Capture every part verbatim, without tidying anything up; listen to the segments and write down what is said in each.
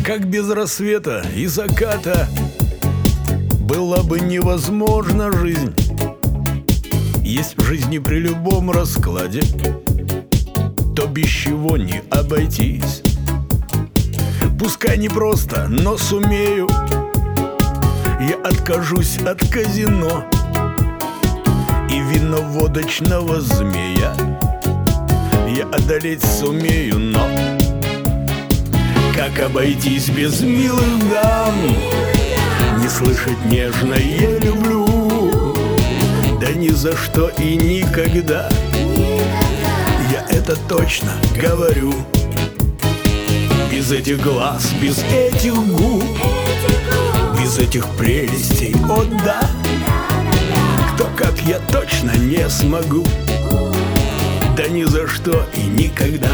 Как без рассвета и заката была бы невозможна жизнь. Есть в жизни при любом раскладе то, без чего не обойтись. Пускай не просто, но сумею. Я откажусь от казино и виноводочного змея. Я одолеть сумею, но как обойтись без милых дам? Не слышать нежно «я люблю», да ни за что и никогда. Я это точно говорю. Без этих глаз, без этих губ, без этих прелестей, о да, кто как я точно не смогу, да ни за что и никогда.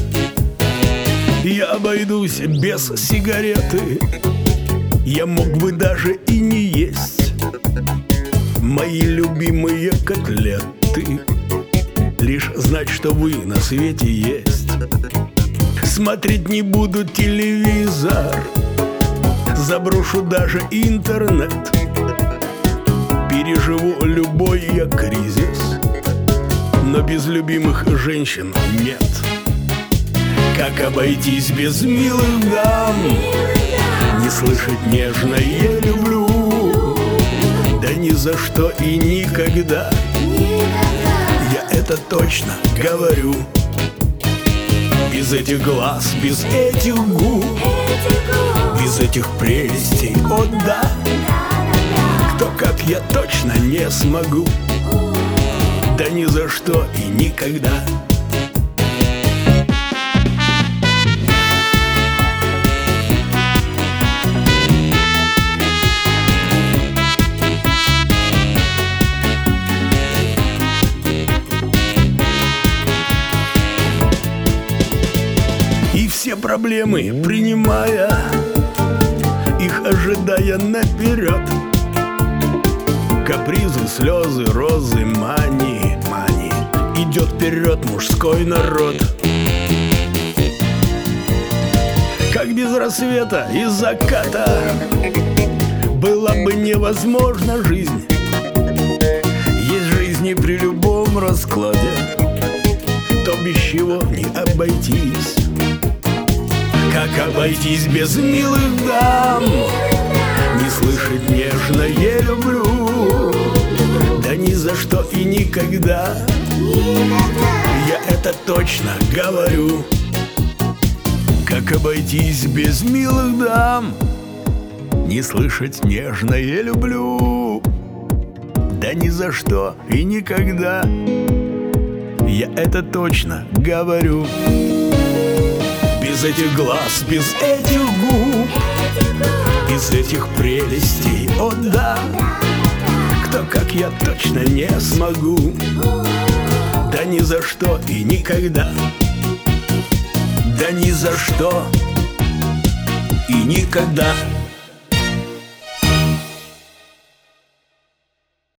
Я обойдусь без сигареты, я мог бы даже и не есть мои любимые котлеты, лишь знать, что вы на свете есть. Смотреть не буду телевизор, заброшу даже интернет. Переживу любой я кризис, но без любимых женщин нет. Как обойтись без милых дам? Не слышать нежно «я люблю», да ни за что и никогда. Я это точно говорю. Без этих глаз, без этих губ, без этих прелестей, о да, кто как я точно не смогу, да ни за что и никогда. И все проблемы принимая, их ожидая наперед, капризы, слезы, розы, мани, мани, идет вперед мужской народ. Как без рассвета и заката была бы невозможна жизнь. Есть в жизни при любом раскладе то, без чего не обойтись. Как обойтись без милых дам? Не слышать нежно «я люблю», да ни за что и никогда. Я это точно говорю. Как обойтись без милых дам? Не слышать нежно «я люблю», да ни за что и никогда. Я это точно говорю. Без этих глаз, без этих губ, без этих прелестей, о да, кто как я точно не смогу, да ни за что и никогда, да ни за что и никогда.